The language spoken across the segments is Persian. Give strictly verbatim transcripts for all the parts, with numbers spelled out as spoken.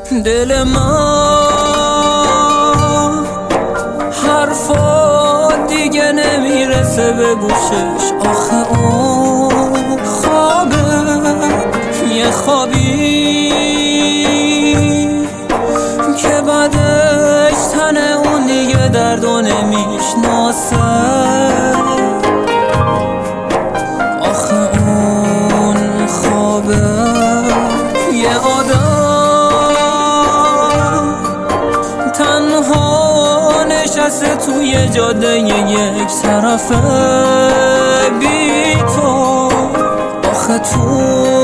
دل من حرفا دیگه نمیرسه به گوشش. آخه اون خوابه یه خوابی که بعدش تن اون دیگه دردو نمیشناسه. آخه اون خوابه یه آدم تنها نشسته توی جاده یک طرفه بی تو. آخه تو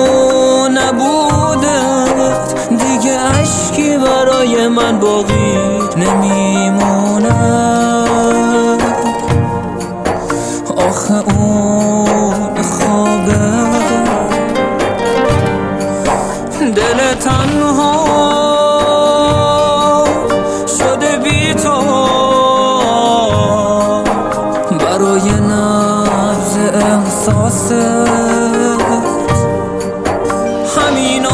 نبودت دیگه اشکی برای من باقی نمیمونه. آخه اون خوابه دل تنها شده بی تو برای نبض احساست. همینا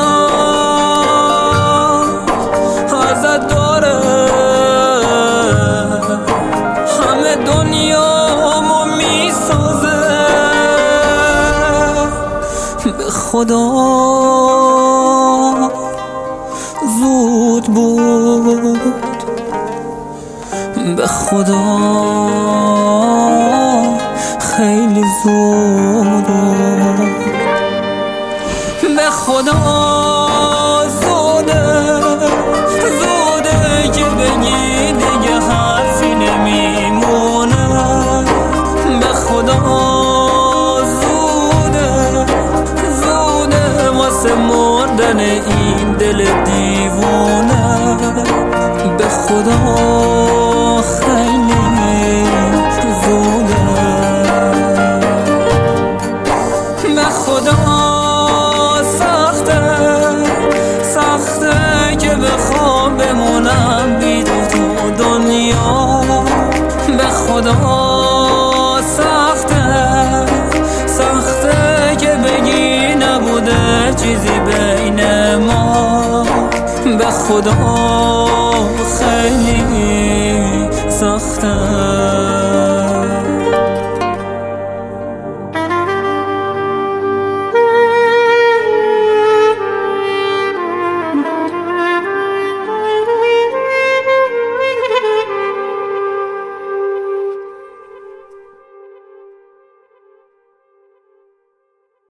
هم ازت داره همه دنیامو میسازه. به خدا زود بود، به خدا خیلی زود بود، به خدا زوده زوده که بگی دیگه حرفی نمیمونه. به خدا زوده زوده واسه مردن این دل دیوونه. به خدا خیلی زوده، به خدا سخته سخته که بخوام بمونم بی تو تو دنیا. به خدا سخته سخته که بگی نبوده چیزی بین ما. به خدا خیلی سخته.